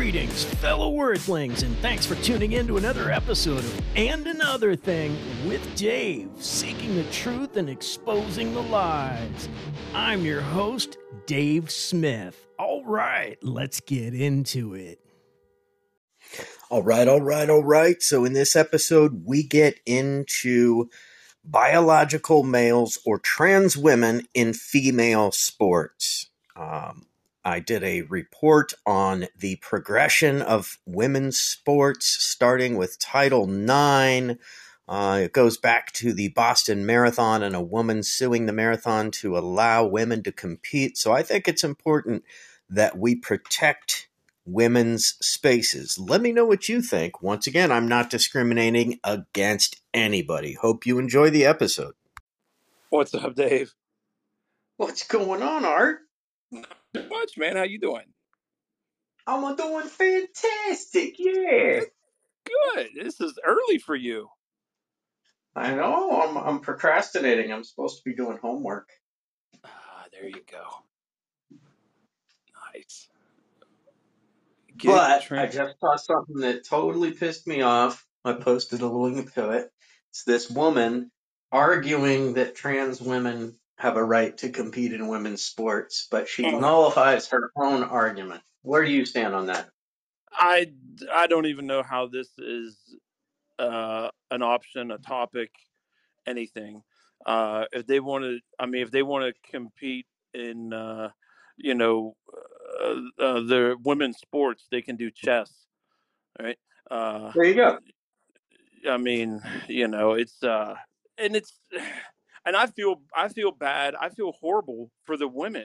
Greetings, fellow Earthlings, and thanks for tuning in to another episode of And Another Thing with Dave, seeking the truth and exposing the lies. I'm your host, Dave Smith. All right, let's get into it. All right. So in this episode, we get into biological males or trans women in female sports. I did a report on the progression of women's sports, starting with Title IX. It goes back to the Boston Marathon and a woman suing the marathon to allow women to compete. So I think it's important that we protect women's spaces. Let me know what you think. Once again, I'm not discriminating against anybody. Hope you enjoy the episode. What's up, Dave? What's going on, Art? Not too much, man. How you doing? I'm doing fantastic, yeah. Good. This is early for you. I know, I'm procrastinating. I'm supposed to be doing homework. There you go. Nice. But I just saw something that totally pissed me off. I posted a link to it. It's this woman arguing that trans women have a right to compete in women's sports, but she nullifies her own argument. Where do you stand on that? I don't even know how this is an option, a topic, anything. If they want to compete in, the women's sports, they can do chess, right? There you go. I mean, it's and it's and I feel bad. I feel horrible for the women.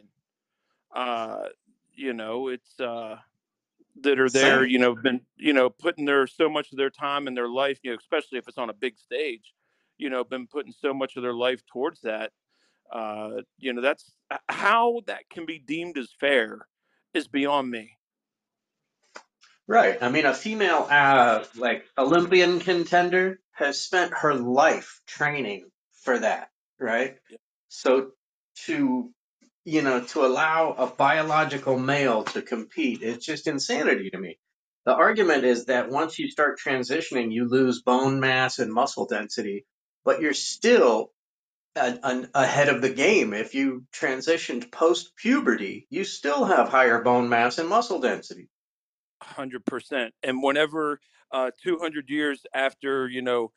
It's that are there, Same. been, putting their so much of their time in their life, especially if it's on a big stage, been putting so much of their life towards that. That's how that can be deemed as fair is beyond me. Right. I mean, a female, Olympian contender has spent her life training for that, right? Yeah. So to, to allow a biological male to compete, it's just insanity to me. The argument is that once you start transitioning, you lose bone mass and muscle density, but you're still ahead of the game. If you transitioned post-puberty, you still have higher bone mass and muscle density. 100%. And whenever 200 years after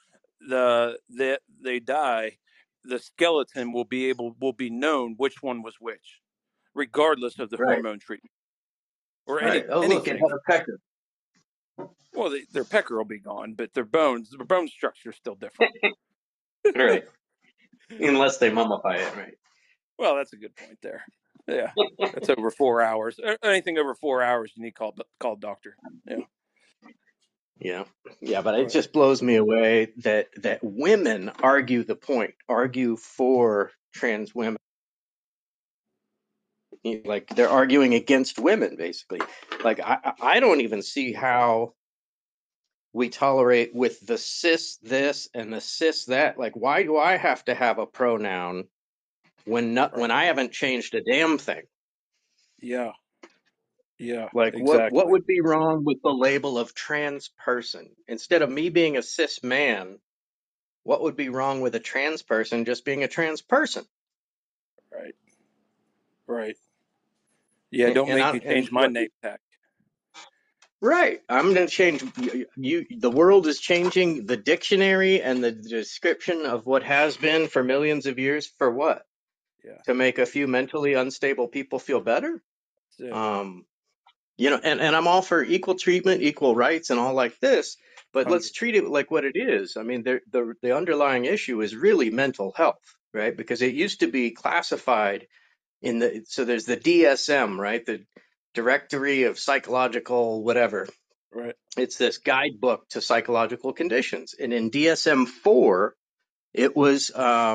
they die, the skeleton will be known which one was which, regardless of the Right. hormone treatment or Right. Oh, look, it anything. had a pecker. Well, their pecker will be gone, but their bone structure is still different. Right. Unless they mummify it, right? Well, that's a good point there. Yeah, that's over 4 hours. Anything over 4 hours, you need call doctor. Yeah. Yeah, but it just blows me away that women argue for trans women. Like they're arguing against women, basically. Like I don't even see how we tolerate with the cis this and the cis that. Like, why do I have to have a pronoun when I haven't changed a damn thing? Yeah. Yeah. Like, Exactly. what would be wrong with the label of trans person? Instead of me being a cis man, what would be wrong with a trans person just being a trans person? Right. Right. Yeah. Don't make me change my name tag. Right. I'm going to change you. The world is changing the dictionary and the description of what has been for millions of years for what? Yeah. To make a few mentally unstable people feel better? And I'm all for equal treatment, equal rights, and all like this, but let's treat it like what it is. I mean, the underlying issue is really mental health, right? Because it used to be classified so there's the DSM, right? The Directory of Psychological whatever. Right. It's this guidebook to psychological conditions. And in DSM-4, it was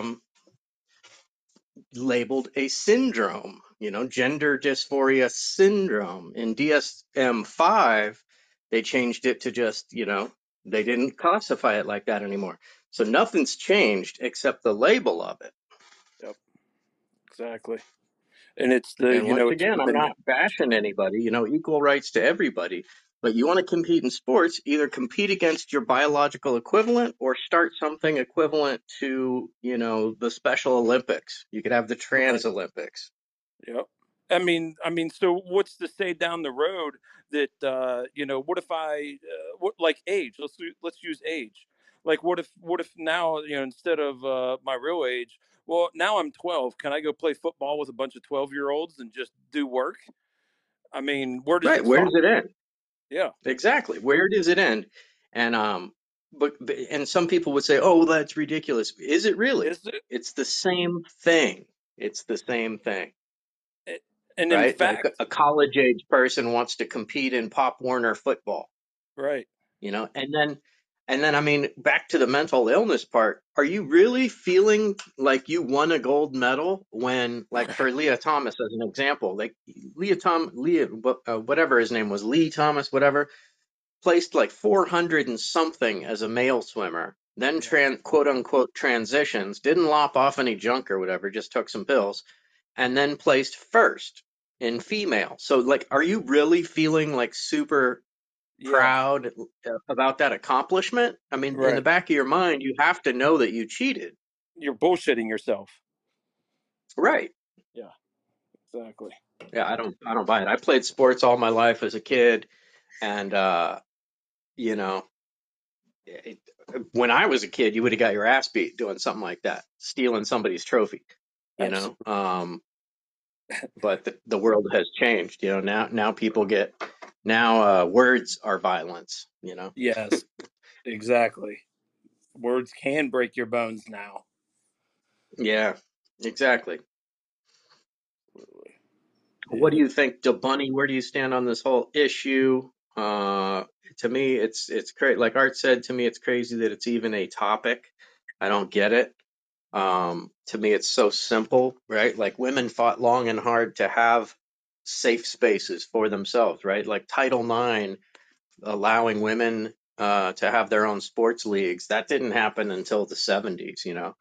labeled a syndrome, gender dysphoria syndrome. In DSM-5, they changed it to just, they didn't classify it like that anymore. So nothing's changed except the label of it. Yep. Exactly. And it's And once again, I'm not bashing anybody, equal rights to everybody. But you want to compete in sports, either compete against your biological equivalent or start something equivalent to, the Special Olympics. You could have the Right. Trans Olympics. Yep. I mean, so what's to say down the road that what if like age? Let's use age. Like, what if now, instead of my real age, well, now I'm 12. Can I go play football with a bunch of 12-year-olds and just do work? I mean, where does Right. it Where does stop? it end? Yeah. Exactly. Where does it end? And and some people would say, "Oh, well, that's ridiculous." Is it really? Is it? It's the same thing. It's the same thing, It- And in right? Like fact, a college age person wants to compete in Pop Warner football, right. and then I mean, back to the mental illness part. Are you really feeling like you won a gold medal when, like, for Leah Thomas as an example, like whatever his name was, Lee Thomas, whatever, placed like 400 and something as a male swimmer, then Yeah. quote unquote transitions, didn't lop off any junk or whatever, just took some pills, and then placed first in female. So, like, are you really feeling like super Yeah. proud about that accomplishment? I mean, in the Right. back of your mind, you have to know that you cheated. You're bullshitting yourself. Right. Yeah. Exactly. Yeah, I don't buy it. I played sports all my life as a kid, and you know, it, when I was a kid, you would have got your ass beat doing something like that, stealing somebody's trophy, you know. Absolutely. But the world has changed, now people get, now words are violence, Yes. Exactly. Words can break your bones now. Yeah, exactly. What do Yeah. you think, DeBunny? Where do you stand on this whole issue? To me, it's crazy. Like Art said, to me, it's crazy that it's even a topic. I don't get it. To me, it's so simple, right? Like, women fought long and hard to have safe spaces for themselves, right? Like Title IX allowing women to have their own sports leagues. That didn't happen until the 70s,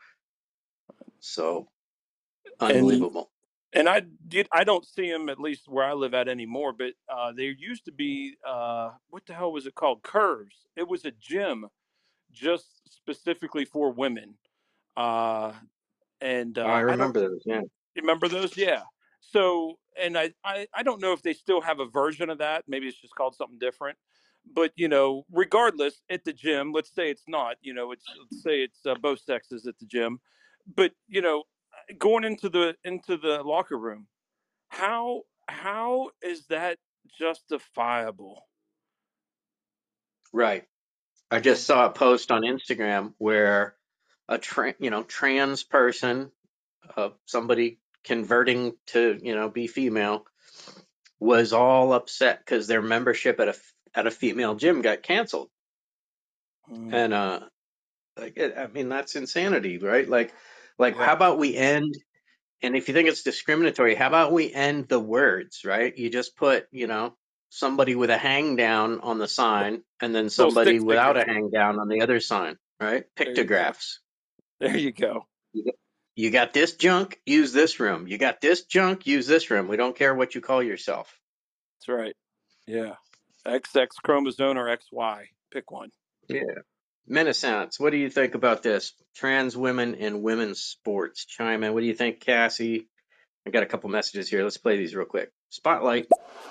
So And unbelievable. and I don't see them, at least where I live at, anymore. But there used to be, what the hell was it called? Curves. It was a gym just specifically for women. Uh, and I I don't remember those. Yeah. remember those. Yeah. So, and I don't know if they still have a version of that. Maybe it's just called something different. But regardless, at the gym, let's say it's not. Let's say it's both sexes at the gym. But going into the locker room, how is that justifiable? Right. I just saw a post on Instagram where a trans person, somebody converting to, be female, was all upset because their membership at a female gym got canceled. Mm, And like, I mean, that's insanity, right? Like, yeah. how about we end? And if you think it's discriminatory, how about we end the words, right? You just put, somebody with a hang down on the sign, and then Little somebody stick without a figures. hang down on the other sign, right? There you go. Pictographs. There you go. You got you got this junk, use this room. You got this junk, use this room. We don't care what you call yourself. That's right. Yeah. XX chromosome or XY. Pick one. Yeah. Menace, what do you think about this? Trans women in women's sports. Chime in. What do you think, Cassie? I got a couple messages here. Let's play these real quick. Spotlight.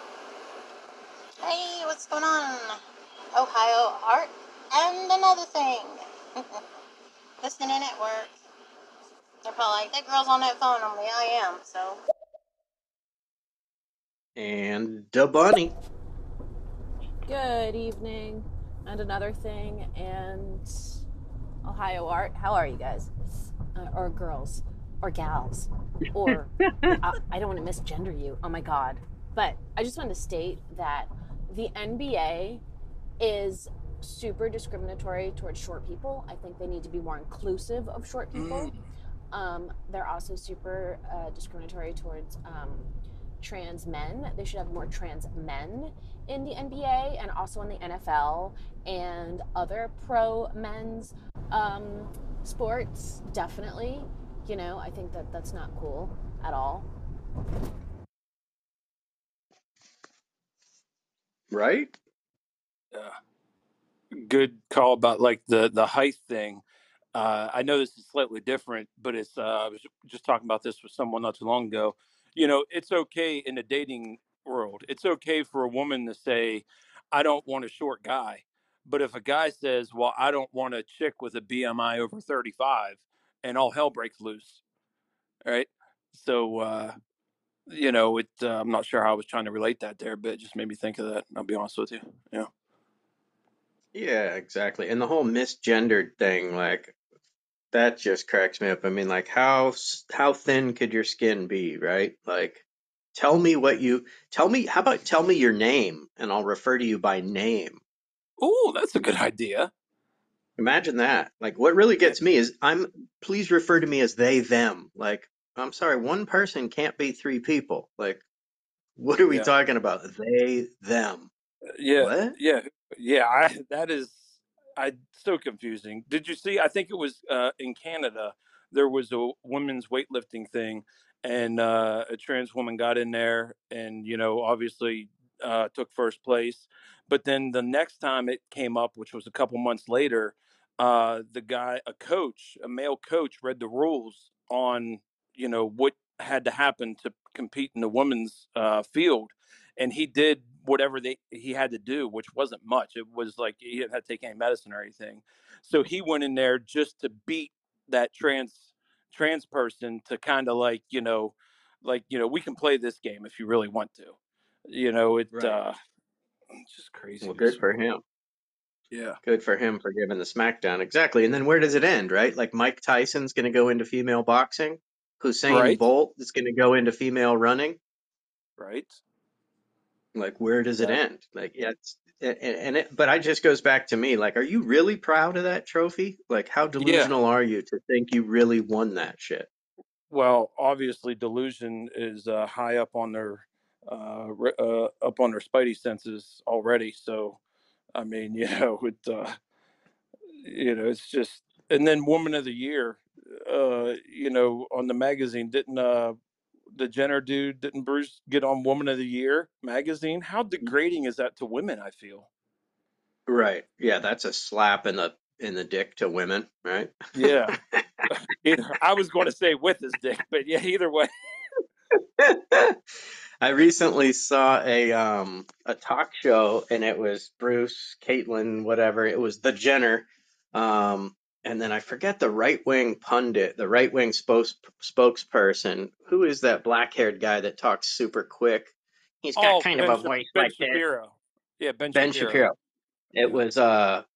Hey, what's going on? Ohio art and another thing. Listening at work. They're probably like, that girl's on that phone only. I am, so. And Da Bunny. Good evening, and another thing, and Ohio Art. How are you guys? Or girls, or gals, or I don't want to misgender you. Oh my God! But I just wanted to state that the NBA is super discriminatory towards short people. I think they need to be more inclusive of short people. They're also super discriminatory towards trans men. They should have more trans men in the NBA and also in the NFL and other pro men's sports. Definitely, I think that's not cool at all. Right? Good call about like the height thing. I know this is slightly different, but it's I was just talking about this with someone not too long ago. It's okay in the dating world. It's okay for a woman to say, "I don't want a short guy," but if a guy says, "Well, I don't want a chick with a BMI over 35," and all hell breaks loose, right? So, I'm not sure how I was trying to relate that there, but it just made me think of that. I'll be honest with you. Yeah. Yeah, exactly. And the whole misgendered thing, like that just cracks me up. I mean, like how thin could your skin be, right? Like tell me how about tell me your name and I'll refer to you by name. Oh, that's a good idea. Imagine that. Like what really Yeah. gets me is please refer to me as they them. Like I'm sorry, one person can't be three people. Like what are we Yeah. talking about? They them. Yeah, What? yeah, yeah. That is, so confusing. Did you see? I think it was in Canada. There was a women's weightlifting thing, and a trans woman got in there, and obviously took first place. But then the next time it came up, which was a couple months later, the guy, a male coach, read the rules on what had to happen to compete in the women's field, and he did whatever he had to do, which wasn't much. It was like he didn't have to take any medicine or anything. So he went in there just to beat that trans person to kind of we can play this game if you really want to. Right. It's just Well, craziness. good for him. Yeah. Good for him for giving the smackdown. Exactly. And then where does it end, right? Like Mike Tyson's going to go into female boxing. Hussein Right. Bolt is going to go into female running. Right. Like, where does it Exactly. end? Like, yeah, but it just goes back to me. Like, are you really proud of that trophy? Like, how Yeah. delusional are you to think you really won that shit? Well, obviously, delusion is high up on their spidey senses already. So, I mean, it's just, and then Woman of the Year, on the magazine, didn't the Jenner dude, didn't Bruce get on Woman of the Year magazine? How degrading is that to women? I feel. Right. Yeah, that's a slap in the dick to women, right? Yeah. I was going to say with his dick, but yeah, either way. I recently saw a talk show and it was Bruce, Caitlyn, whatever. It was the Jenner. And then I forget the right wing pundit, the right wing spokesperson. Who is that black haired guy that talks super quick? He's got Oh, kind of a voice Ben like this. Shapiro. Yeah, Ben Ben Shapiro. Shapiro. It Yeah. was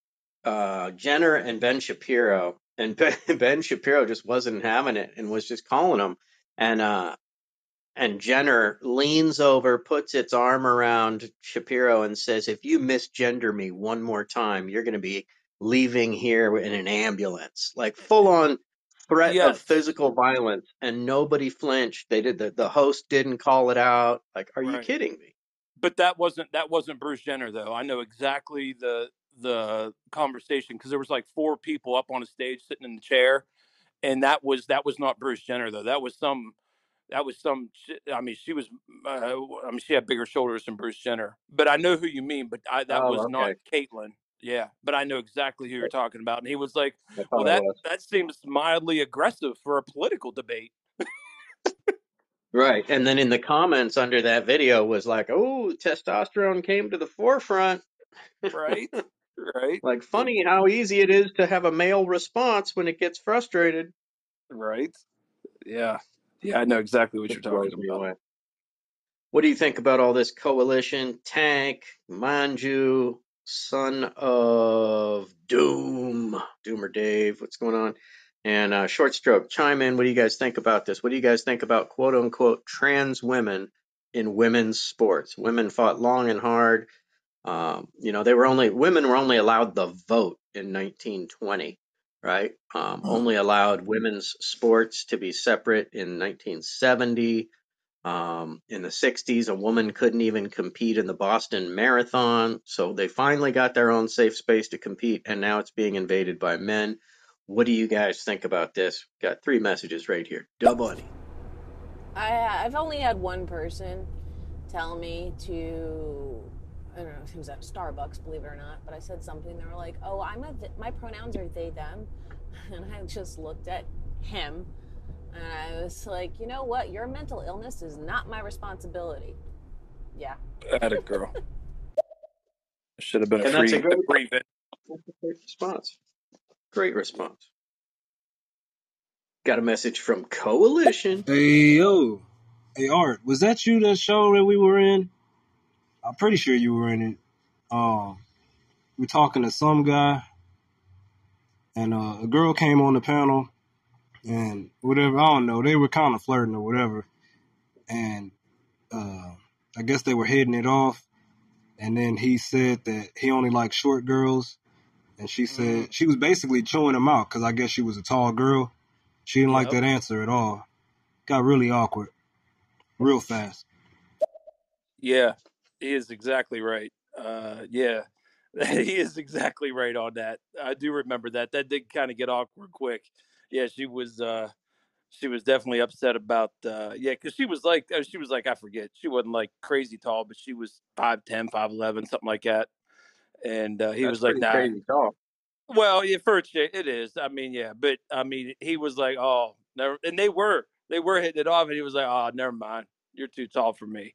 Jenner and Ben Shapiro, and Ben Shapiro just wasn't having it and was just calling him. And Jenner leans over, puts its arm around Shapiro, and says, "If you misgender me one more time, you're going to be leaving here in an ambulance." Like full on threat of Yes. physical violence, and nobody flinched. They did the host didn't call it out. Like, are you Right. kidding me? But that wasn't Bruce Jenner though. I know exactly the conversation because there was like four people up on a stage sitting in the chair, and that was not Bruce Jenner though. That was some. I mean, she was. I mean, she had bigger shoulders than Bruce Jenner. But I know who you mean. But that Oh, was not okay. Caitlyn. Yeah, but I know exactly who you're talking about. And he was like, I "Well, thought it that was. that seems mildly aggressive for a political debate." Right. And then in the comments under that video was like, "Oh, testosterone came to the forefront." Right. Right. Like, It, funny how easy it is to have a male response when it gets frustrated. right. Yeah. Yeah. I know exactly what you're It talking blows me about. away. What do you think about all this coalition? Tank, Manju, Son of Doom, Doomer Dave, what's going on? And Short Stroke, chime in. What do you guys think about this? What do you guys think about quote unquote trans women in women's sports? Women fought long and hard. Women were only allowed the vote in 1920, right? Only allowed women's sports to be separate in 1970. In the 60s, a woman couldn't even compete in the Boston Marathon. So they finally got their own safe space to compete, and now it's being invaded by men. What do you guys think about this? Got 3 messages right here. Da Bunny. I've only had one person tell me to I don't know if he was at Starbucks, believe it or not, but I said something. They were like, "Oh, my pronouns are they them," and I just looked at him, and I was like, "You know what? Your mental illness is not my responsibility." Yeah. Atta girl. Should have been a And that's free a great response. Great response. Got a message from Coalition. Hey, yo. Hey, Art, was that you, that show that we were in? I'm pretty sure you were in it. We're talking to some guy, and a girl came on the panel, and whatever, I don't know, they were kind of flirting or whatever, and I guess they were hitting it off, and then he said that he only liked short girls, and she said she was basically chewing him out because I guess she was a tall girl. She didn't like that answer at all. Got really awkward, real fast. Yeah, he is exactly right. Yeah, he is exactly right on that. I do remember that. That did kind of get awkward quick. Yeah, she was definitely upset about because she was like I forget, she wasn't like crazy tall, but she was 5'10", 5'11", something like that. And he That's was like, pretty nah. crazy tall. Well, yeah, for a chick, it is. I mean, yeah, but I mean, he was like, oh, never. And they were hitting it off, and he was like, oh, never mind, you're too tall for me.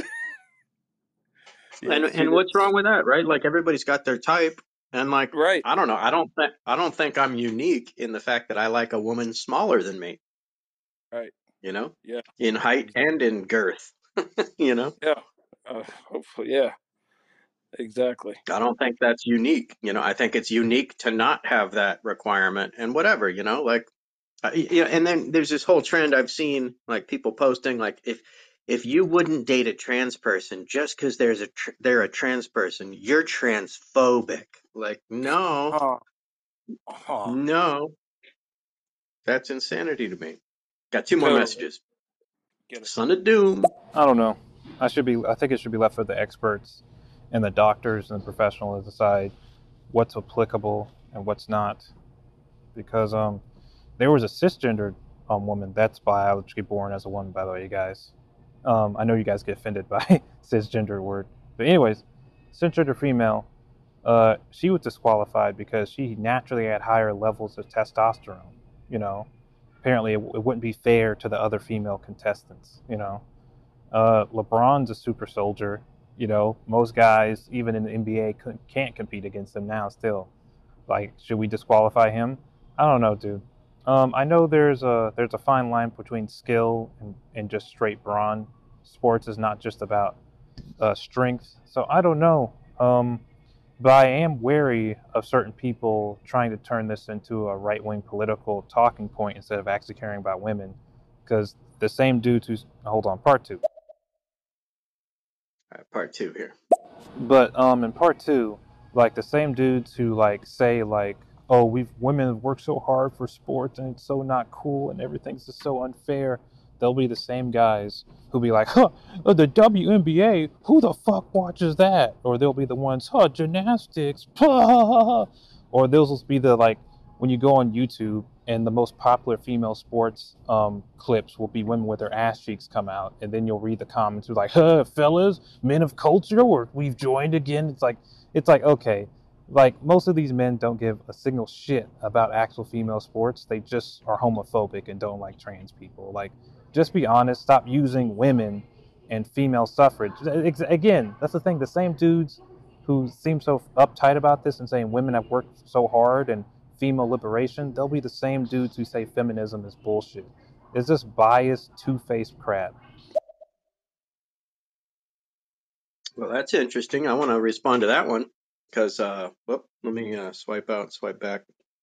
Yeah, And what's wrong with that, right? Like everybody's got their type, and like right? I don't know. I don't think I'm unique in the fact that I like a woman smaller than me. Right. You know, Yeah. in height and in girth. You know. Yeah. Hopefully, yeah. Exactly. I don't think that's unique. You know, I think it's unique to not have that requirement and whatever. You know, like yeah. And then there's this whole trend I've seen, like people posting, like if you wouldn't date a trans person just because they're a trans person, you're transphobic. Like, no, no, that's insanity to me. Got two more Totally. messages. Get it. Son of Doom. I don't know. I think it should be left for the experts and the doctors and the professionals to decide what's applicable and what's not. Because there was a cisgendered woman that's biologically born as a woman, by the way, you guys. I know you guys get offended by cisgender word, but anyways, cisgender female. She was disqualified because she naturally had higher levels of testosterone. You know, apparently it wouldn't be fair to the other female contestants. You know. LeBron's a super soldier. You know, most guys, even in the NBA, can't compete against him now. Still, like, should we disqualify him? I don't know, dude. I know there's a fine line between skill and just straight brawn. Sports is not just about strength, so I don't know. But I am wary of certain people trying to turn this into a right-wing political talking point instead of actually caring about women, because the same dudes who's hold on, part two. All right, part two here. But in part two, like the same dudes who like say like, oh, women have worked so hard for sports and it's so not cool and everything's just so unfair. They'll be the same guys who'll be like, huh, the WNBA, who the fuck watches that? Or they'll be the ones, huh, gymnastics, or they'll just be the like, when you go on YouTube and the most popular female sports clips will be women with their ass cheeks come out, and then you'll read the comments like, huh, fellas, men of culture, or we've joined again. It's like, okay, like most of these men don't give a single shit about actual female sports. They just are homophobic and don't like trans people. Like, just be honest. Stop using women and female suffrage. Again, that's the thing. The same dudes who seem so uptight about this and saying women have worked so hard and female liberation, they'll be the same dudes who say feminism is bullshit. It's just biased, two-faced crap. Well, that's interesting. I want to respond to that one because, let me swipe out, swipe back.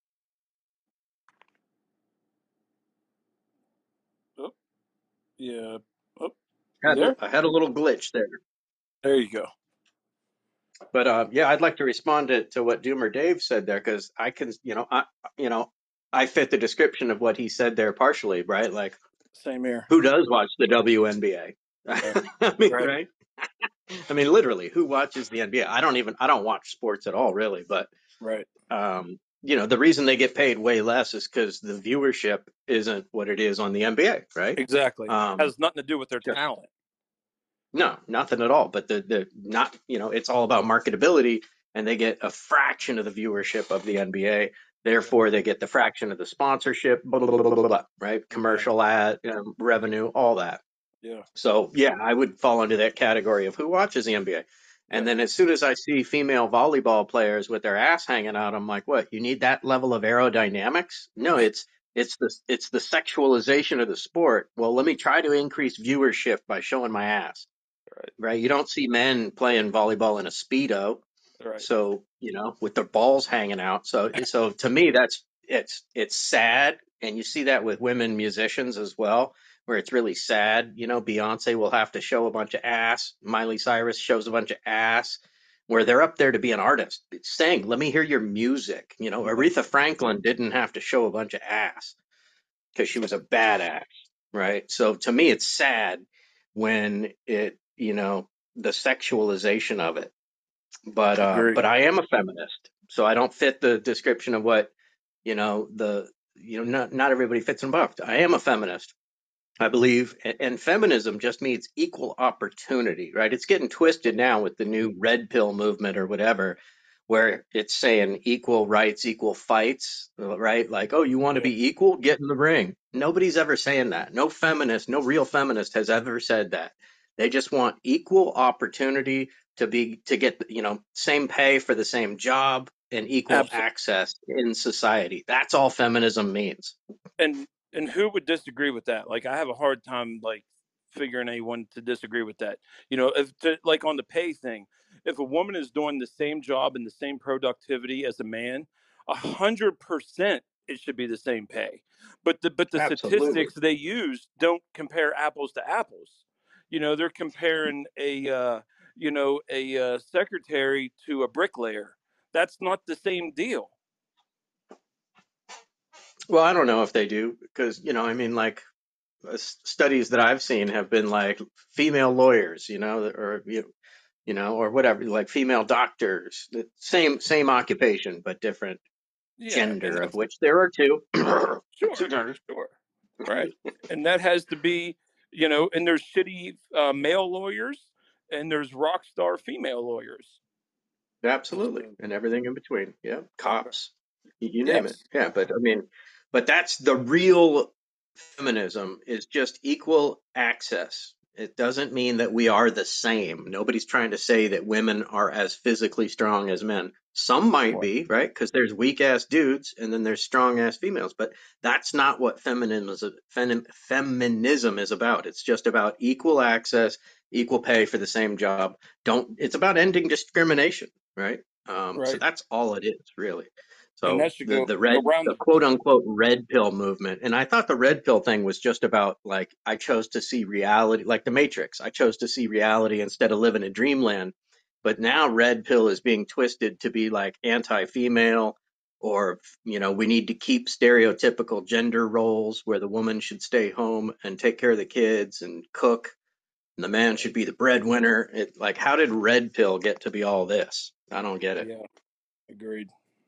Oh, yeah. Oh, I had a little glitch there. There you go. But yeah, I'd like to respond to what Doomer Dave said there because I can, I fit the description of what he said there partially, right? Like, same here. Who does watch the WNBA? I mean, right? I mean, literally, who watches the NBA? I don't watch sports at all, really. But right, the reason they get paid way less is because the viewership isn't what it is on the NBA, right? Exactly. It has nothing to do with their talent. No, nothing at all. But the not, it's all about marketability, and they get a fraction of the viewership of the NBA. Therefore, they get the fraction of the sponsorship, blah, blah, blah, blah, blah, blah, right? Commercial ad revenue, all that. Yeah. So yeah, I would fall into that category of who watches the NBA. And Yeah. then as soon as I see female volleyball players with their ass hanging out, I'm like, what? You need that level of aerodynamics? No, it's the sexualization of the sport. Well, let me try to increase viewership by showing my ass. Right? You don't see men playing volleyball in a Speedo. Right. So, with their balls hanging out. So to me, it's sad. And you see that with women musicians as well, where it's really sad. Beyonce will have to show a bunch of ass. Miley Cyrus shows a bunch of ass, where they're up there to be an artist. Sing, let me hear your music. Aretha Franklin didn't have to show a bunch of ass because she was a badass, right? So to me, it's sad when the sexualization of it. But Agree. I am a feminist, so I don't fit the description of what not everybody fits in box. I am a feminist. I believe, and feminism just means equal opportunity, right? It's getting twisted now with the new red pill movement or whatever, where it's saying equal rights, equal fights, right? Like, oh, you want to Yeah. be equal? Get in the ring. Nobody's ever saying that. No feminist, no real feminist has ever said that. They just want equal opportunity to get, same pay for the same job and equal Absolutely. access in society. That's all feminism means. And who would disagree with that? Like, I have a hard time like figuring anyone to disagree with that. Like on the pay thing, if a woman is doing the same job and the same productivity as a man, 100% it should be the same pay. But the Absolutely. statistics they use don't compare apples to apples. They're comparing a secretary to a bricklayer. That's not the same deal. Well, I don't know if they do because, like studies that I've seen have been like female lawyers, or whatever, like female doctors, the same occupation but different Yeah, and gender, of that's which there are two. sure, Two genders. sure, right. And that has to be, and there's shitty male lawyers, and there's rock star female lawyers. Absolutely, So, and everything in between. Yeah, cops, you name it. yes, Yeah, but that's the real feminism is just equal access. It doesn't mean that we are the same. Nobody's trying to say that women are as physically strong as men. Some might right, be, right? Because there's weak ass dudes and then there's strong ass females. But that's not what feminism is about. It's just about equal access, equal pay for the same job. It's about ending discrimination, right? So right. that's all it is, really. And So that should the go around the the. quote unquote red pill movement, and I thought the red pill thing was just about like I chose to see reality, like the Matrix. I chose to see reality instead of living in dreamland. But now red pill is being twisted to be like anti-female, or we need to keep stereotypical gender roles where the woman should stay home and take care of the kids and cook, and the man should Right. be the breadwinner. Like, how did red pill get to be all this? I don't get it. Yeah, agreed.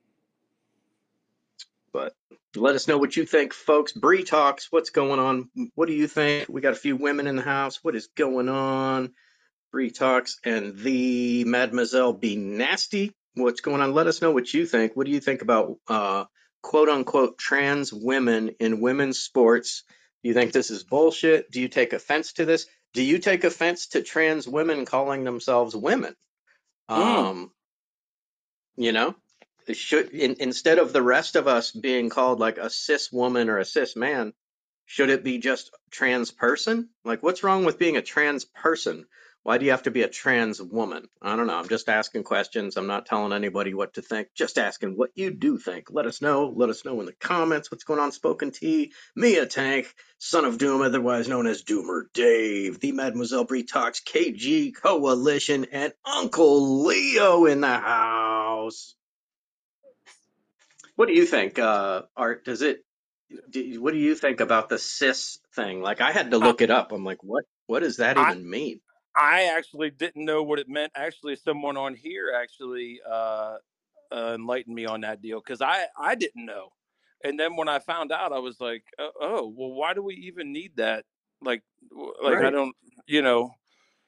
But let us know what you think, folks. Bree Talks, what's going on? What do you think? We got a few women in the house. What is going on? Bree Talks and the Mademoiselle Be Nasty. What's going on? Let us know what you think. What do you think about quote unquote trans women in women's sports? Do you think this is bullshit? Do you take offense to this? Do you take offense to trans women calling themselves women? Mm. Um, you know, instead of the rest of us being called like a cis woman or a cis man, should it be just trans person? Like, what's wrong with being a trans person? Why do you have to be a trans woman? I don't know. I'm just asking questions. I'm not telling anybody what to think. Just asking what you do think. Let us know. Let us know in the comments what's going on. Spoken T, Mia Tank, Son of Doom, otherwise known as Doomer Dave, the Mademoiselle Bree Talks KG Coalition, and Uncle Leo in the house. What do you think, Art? What do you think about the cis thing? Like, I had to I, look it up. I'm like, what does that I even mean? I actually didn't know what it meant. Actually, someone on here actually enlightened me on that deal because I didn't know. And then when I found out, I was like, oh, well, why do we even need that? Like, I Right. don't, you know,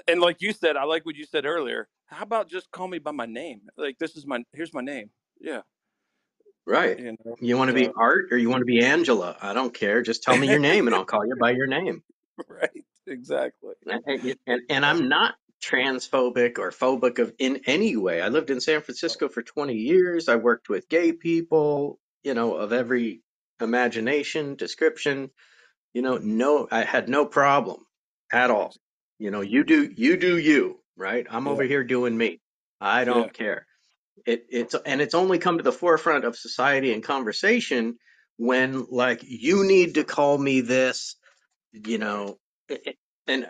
And like you said, I like what you said earlier. How about just call me by my name? Like, here's my name. Yeah. Right. You know, You want to be so, Art or you want to be Angela? I don't care. Just tell me your name and I'll call you by your name. right. Exactly. And I'm not transphobic or phobic in any way. I lived in San Francisco for 20 years. I worked with gay people, of every imagination, description, no, I had no problem at all. You do you, right? I'm Yeah. over here doing me. I Yeah. don't care. It's only come to the forefront of society and conversation when like you need to call me this, you know, and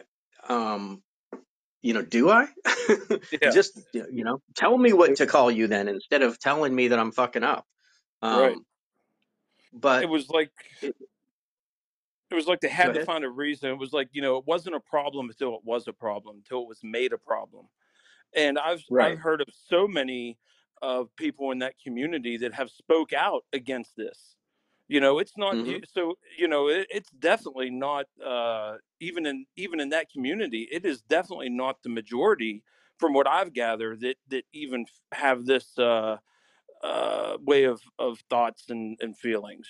do I? Yeah. Just tell me what to call you then instead of telling me that I'm fucking up. Right. Um, It but was like it, they Go had to ahead. find a reason. It was like, it wasn't a problem until it was a problem, until it was made a problem. And I've Right. heard of so many of people in that community that have spoke out against this. It's not Hmm. so. It's definitely not. Even in that community, it is definitely not the majority, from what I've gathered, that even have this way of thoughts and feelings.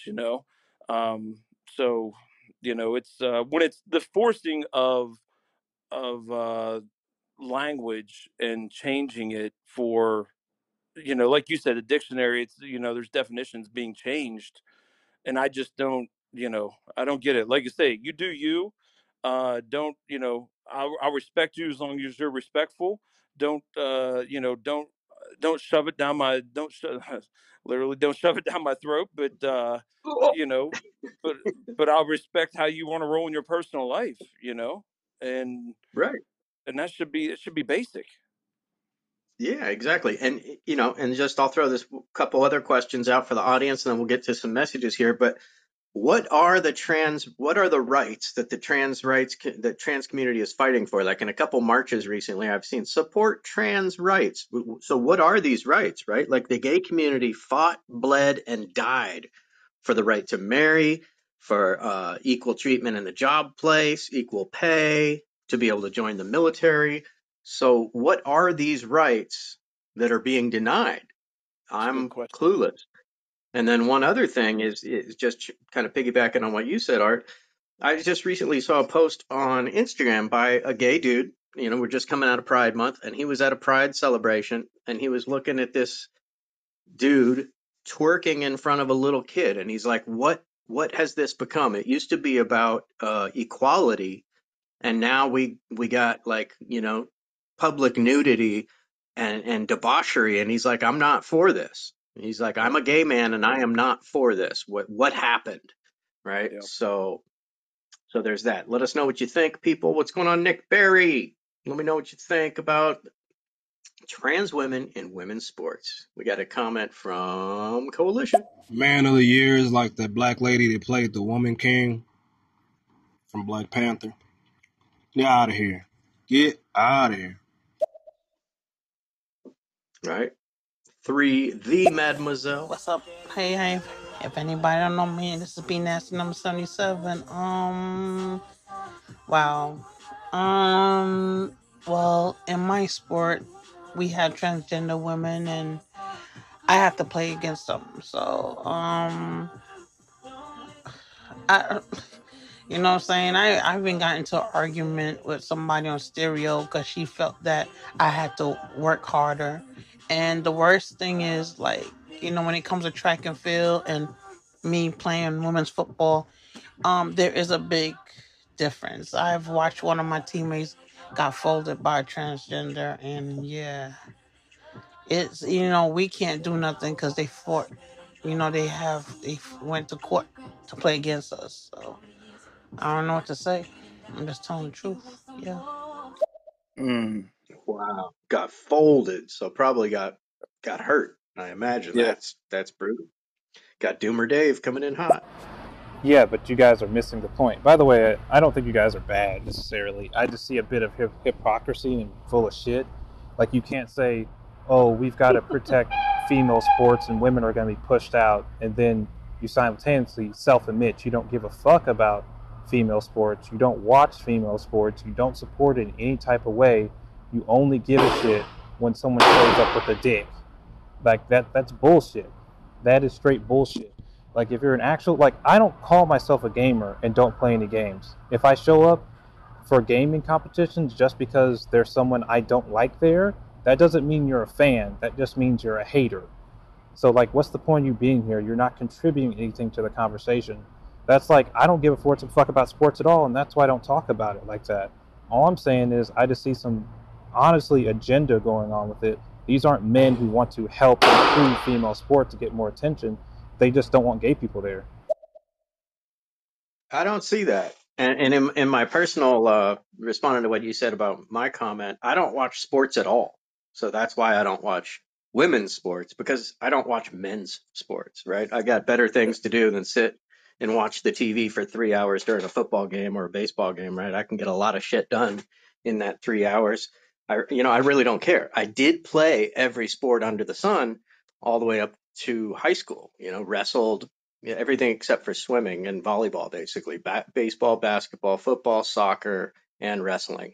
So it's when it's the forcing of language and changing it for, like you said, the dictionary, it's, there's definitions being changed, and I just don't, I don't get it. Like you say, you do you. Don't, I'll respect you as long as you're respectful. Don't, don't shove it down my, don't literally don't shove it down my throat, but Oh, you know but I'll respect how you want to roll in your personal life, and right. that it should be basic. Yeah, exactly. And and just I'll throw this couple other questions out for the audience and then we'll get to some messages here, but what are the rights that the trans community is fighting for? Like in a couple marches recently, I've seen support trans rights. So what are these rights, right? Like the gay community fought, bled, and died for the right to marry, for equal treatment in the job place, equal pay, to be able to join the military. So what are these rights that are being denied? It's a good I'm question. clueless. And then one other thing is just kind of piggybacking on what you said, Art. I just recently saw a post on Instagram by a gay dude. We're just coming out of Pride Month, and he was at a Pride celebration, and he was looking at this dude twerking in front of a little kid, and he's like, "What has this become? It used to be about equality, and now we got like public nudity and debauchery." And he's like, "I'm not for this." He's like, Yeah. "I'm a gay man and I am not for this. What happened?" Right? Yeah. So there's that. Let us know what you think, people. What's going on, Nick Berry? Let me know what you think about trans women in women's sports. We got a comment from Coalition. Man of the Year is like that black lady that played the Woman King from Black Panther. Get out of here. Get out of here. Right? 3, the Mademoiselle. What's up? Hey. If anybody don't know me, this is B Nasty number 77. Wow. Well, in my sport, we had transgender women and I have to play against them. So, I, you know what I'm saying? I even got into an argument with somebody on stereo because she felt that I had to work harder. And the worst thing is, like, when it comes to track and field and me playing women's football, there is a big difference. I've watched one of my teammates got folded by a transgender, and yeah, it's we can't do nothing because they fought. They went to court to play against us. So I don't know what to say. I'm just telling the truth. Yeah. Mm. Wow. Got folded, so probably got hurt. I imagine Yeah. that's brutal. Got Doomer Dave coming in hot. Yeah, but you guys are missing the point. By the way, I don't think you guys are bad necessarily. I just see a bit of hypocrisy and full of shit. Like, you can't say, oh, we've got to protect female sports and women are going to be pushed out, and then you simultaneously self-admit you don't give a fuck about female sports, you don't watch female sports, you don't support it in any type of way, you only give a shit when someone shows up with a dick. Like that's bullshit. That is straight bullshit. Like if you're an actual, like I don't call myself a gamer and don't play any games. If I show up for gaming competitions just because there's someone I don't like there, that doesn't mean you're a fan. That just means you're a hater. So like, what's the point of you being here? You're not contributing anything to the conversation. That's like, I don't give a fuck about sports at all, and that's why I don't talk about it like that. All I'm saying is I just see some, honestly, agenda going on with it. These aren't men who want to help improve female sports to get more attention. They just don't want gay people there. I don't see that. And in my personal responding to what you said about my comment, I don't watch sports at all. So that's why I don't watch women's sports, because I don't watch men's sports, right? I got better things to do than sit and watch the TV for 3 hours during a football game or a baseball game, right? I can get a lot of shit done in that 3 hours. I really don't care. I did play every sport under the sun all the way up to high school, wrestled, everything except for swimming and volleyball, basically. Baseball, basketball, football, soccer, and wrestling.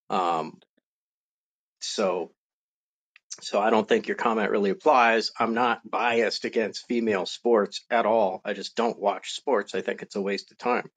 So I don't think your comment really applies. I'm not biased against female sports at all. I just don't watch sports. I think it's a waste of time.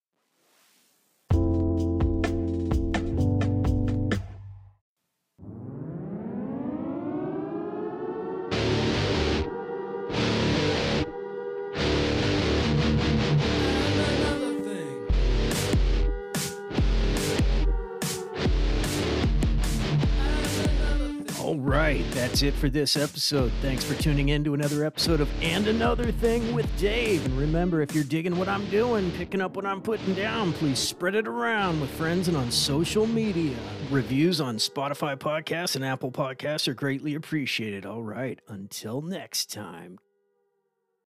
All right, that's it for this episode. Thanks for tuning in to another episode of And Another Thing with Dave. And remember, if you're digging what I'm doing, picking up what I'm putting down, please spread it around with friends and on social media. Reviews on Spotify podcasts and Apple podcasts are greatly appreciated. All right, until next time.